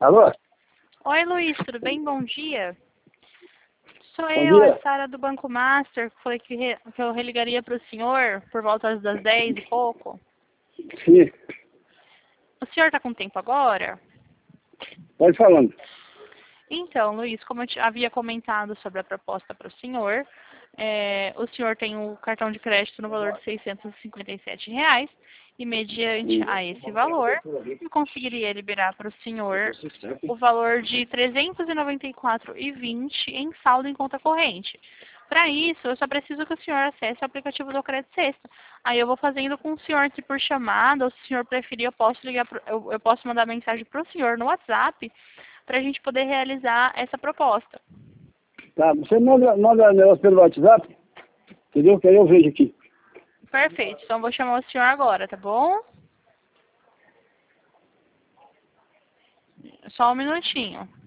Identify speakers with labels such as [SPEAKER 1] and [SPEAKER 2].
[SPEAKER 1] Alô?
[SPEAKER 2] Oi, Luiz, tudo bem? Bom dia. Sou
[SPEAKER 1] Bom
[SPEAKER 2] eu, a
[SPEAKER 1] dia.
[SPEAKER 2] Sara do Banco Master, que falei que eu religaria para o senhor por volta das 10 e pouco.
[SPEAKER 1] Sim,
[SPEAKER 2] O senhor está com tempo agora?
[SPEAKER 1] pode falando.
[SPEAKER 2] Então, Luiz, como eu havia comentado sobre a proposta para o senhor tem o cartão de crédito no valor de R$ 657 e mediante a esse valor, eu conseguiria liberar para o senhor o valor de R$ 394,20 em saldo em conta corrente. Para isso, eu só preciso que o senhor acesse o aplicativo do Crédito Sexta. Aí eu vou fazendo com o senhor se por chamada, ou se o senhor preferir, eu posso ligar, eu posso mandar mensagem para o senhor no WhatsApp para a gente poder realizar essa proposta.
[SPEAKER 1] Tá, você manda negócio pelo WhatsApp, entendeu? Que aí eu vejo aqui.
[SPEAKER 2] Perfeito, então vou chamar o senhor agora, tá bom? Só um minutinho.